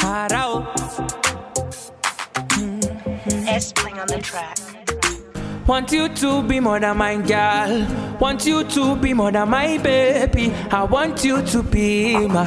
S-Pling on the track. Want you to be more than my girl. Want you to be more than my baby. I want you to be my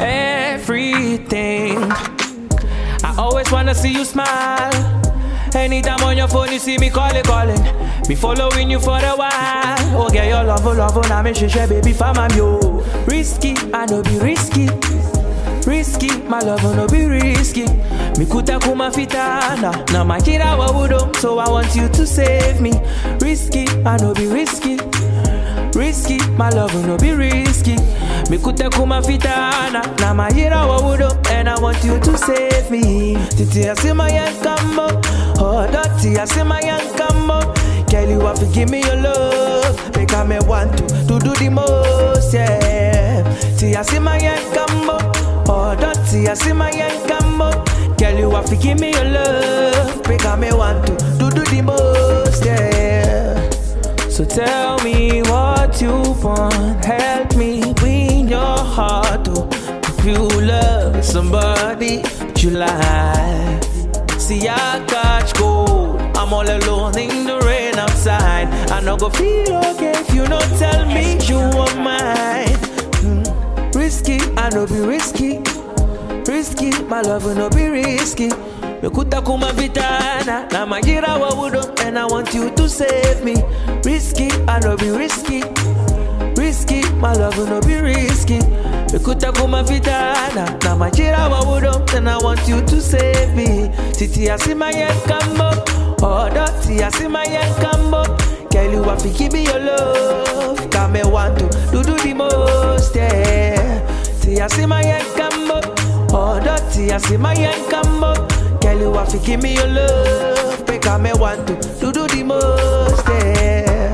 everything. I always wanna see you smile. Anytime on your phone you see me calling. Me following you for a while. Oh girl, your love, now me share baby for my yo. Risky, I know be risky. Risky, my love no be risky. Me kuta kuma fitana. Na makira wa udom, so I want you to save me. Risky, I know be risky. Risky, my love no be risky. Me kuta kuma fitana. Na makira wa udom, and I want you to save me. Titi asima yankambo, oh doti asima yankambo. Girl, you have to give me your love, because me want to do the most, yeah. Titi asima yankambo. Oh, don't see, I see my young cambo. Girl, you have to give me your love, because me want to do the most, yeah. So tell me what you want, help me win your heart, oh. If you love somebody you like. See, I catch cold, I'm all alone in the rain outside. I no go feel okay if you don't tell me you are mine. Risky, I no be risky. Risky, my love will no be risky. Me kuta kuma vitana, na majira wa udom, and I want you to save me. Risky, I no be risky. Risky, my love will no be risky. Me kuta kuma vitana, na majira wa udom, and I want you to save me. Titi asima yankambo, oh doti asima yankambo. Girl, you have to give me your love, cause me want to do the most, yeah. Titi asima yankambo, oh doti asima yankambo. Girl, you have to give me your love, because me want to do the most, yeah.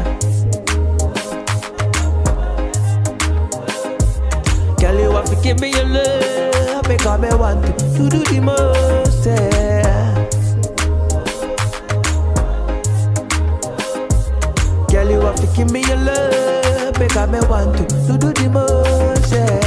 Girl, you have to give me your love, because me want to do the most, yeah. Girl, you have to give me your love, because me want to do the most, yeah.